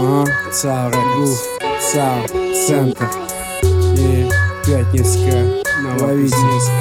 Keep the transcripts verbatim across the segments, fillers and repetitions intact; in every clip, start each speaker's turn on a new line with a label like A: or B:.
A: Ага, ЦАО Рагуф, ЦАО Центр и Пятницкая. Ловите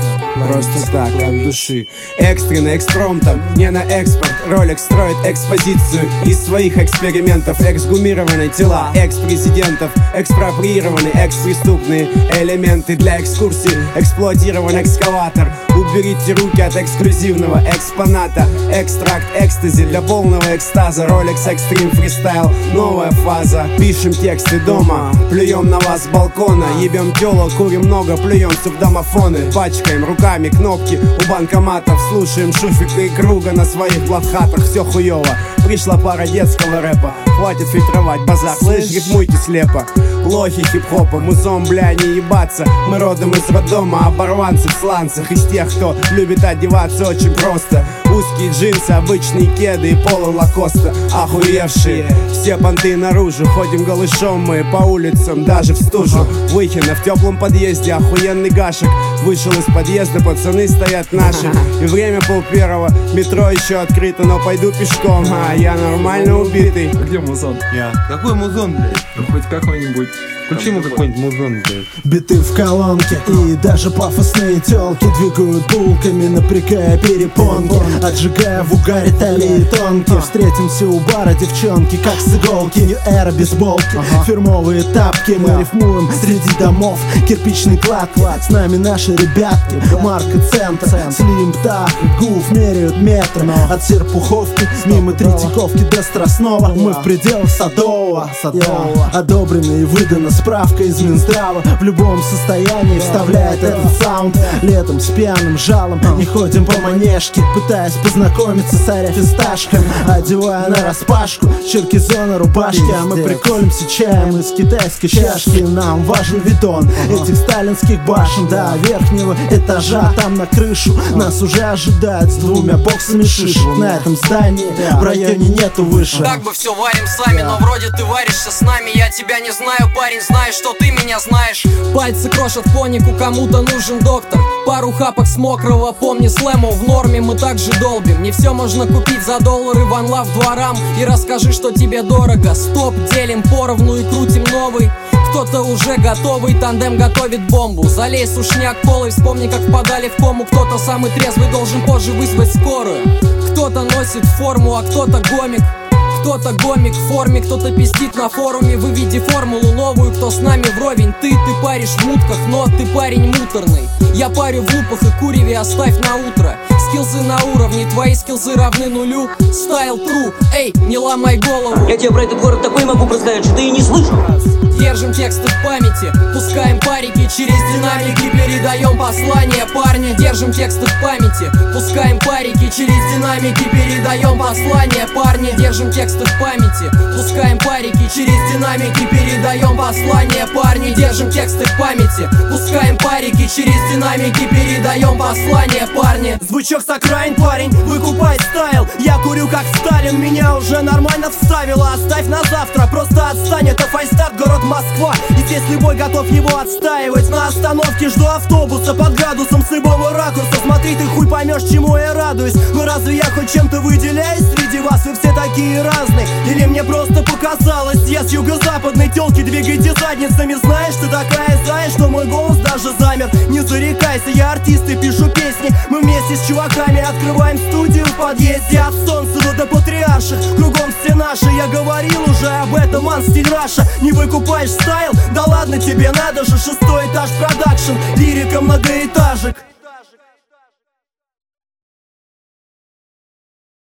A: просто так, от души. Экстренно, экспромтом, не на экспорт. Ролекс строит экспозицию из своих экспериментов. Эксгумированные тела экс-президентов, экспроприированы экс-преступные элементы для экскурсии. Эксплуатирован экскаватор. Уберите руки от эксклюзивного экспоната. Экстракт экстази для полного экстаза. Ролекс экстрим фристайл, новая фаза. Пишем тексты дома, плюем на вас с балкона. Ебем тело, курим много, плюемся в домофоны. Пачкаем руками кнопки у банкоматов. Слушаем Шуфика и Круга на своих блатхатах. Все хуёво, пришла пара детского рэпа. Хватит фильтровать базар, слышь, рифмуйте слепо. Лохи хип-хопа, музон, бля, не ебаться. Мы родом из роддома, оборванцы в сланцах. Из тех, кто любит одеваться очень просто. Узкие джинсы, обычные кеды и полы лакоста. Охуевшие, все понты наружу. Ходим голышом мы по улицам, даже в стужу. Выхина в теплом подъезде, охуенный гашек. Вышел из подъезда, пацаны стоят наши. И время пол первого, метро еще открыто, но пойду пешком. А я нормально убитый.
B: Где музон?
C: Я. Какой музон, блядь?
B: Ну хоть какой-нибудь. Включи ему какой-нибудь музон, блядь.
D: Биты в колонке и даже пафосные тёлки двигают булками, напрягая перепонки, отжигая в угаре талии тонкие. Встретимся у бара, девчонки, как с иголки. New Era, бейсболки, фирмовые тапки. Мы рифмуем среди домов, кирпичный клад. С нами наши ребятки, марка Центр. Слим, Птах, Гуф меряют метры. От Серпуховки мимо Третьяковки до Страстного. Мы в пределах Садового. Одобрено и выдано справка из Минздрава. В любом состоянии вставляет этот саунд. Летом с пьяным жалом не ходим по манежке, пытаясь познакомиться с аря-фисташками. Одевая на распашку черкизона рубашки. А мы приколимся чаем из китайской чашки. Нам важен видон этих сталинских башен до верхнего этажа. Там на крышу нас уже ожидают с двумя боксами шишек. На этом здании в районе нету выше.
E: Как бы все варим сами, но вроде ты варишься с нами. Я тебя не знаю, парень, знаешь, что ты меня знаешь. Пальцы крошат понику, кому-то нужен доктор. Пару хапок с мокрого, помни слэму в норме, мы также долбим. Не все можно купить за доллары, ван лав дворам. И расскажи, что тебе дорого. Стоп, делим поровну и крутим новый. Кто-то уже готовый, тандем готовит бомбу. Залей сушняк колой, вспомни, как впадали в кому. Кто-то самый трезвый должен позже вызвать скорую. Кто-то носит форму, а кто-то гомик. Кто-то гомик в форме, кто-то пиздит на форуме. Выведи формулу новую, кто с нами вровень. Ты, ты паришь в мутках, но ты парень муторный. Я парю в лупах и куреве оставь на утро. Скиллзы на уровне, твои скиллзы равны нулю. Стайл true, эй, не ломай голову.
F: Я тебе про этот город такой могу представить, что ты и не слышал.
E: Держим тексты в памяти, пускаем парики через динамики, передаем послание, парни. Держим тексты в памяти, пускаем парики через динамики, передаем послание, парни. Держим тексты в памяти, пускаем парики через динамики, передаем послание, парни. Держим тексты в памяти, пускаем парики через динамики, передаем послание, парни.
G: Звучок с окраин, парень, выкупай стайл. Я курю как Сталин, меня уже нормально вставило. Оставь на завтра, просто отстань, это файстарт, город Москва. И здесь любой готов его отстаивать. На остановке жду автобуса под градусом с любого ракурса. Смотри, ты хуй поймешь, чему я радуюсь. Но разве я хоть чем-то выделяюсь среди вас? Вы все такие разные. Или мне просто показалось? Я с юго-западной тёлки, двигайте задницами. Знаешь, ты такая зая, что мой голос даже замер. Не зарекайся, я артист и пишу песни. Мы вместе с чуваками открываем студию в подъезде. От Солнцева до Патриарших, кругом все наши. Я говорил уже об этом, ман, стиль Раша. Не выкупаешь стайл? Да ладно тебе, надо же, шестой этаж продакшн. Лирика многоэтажек.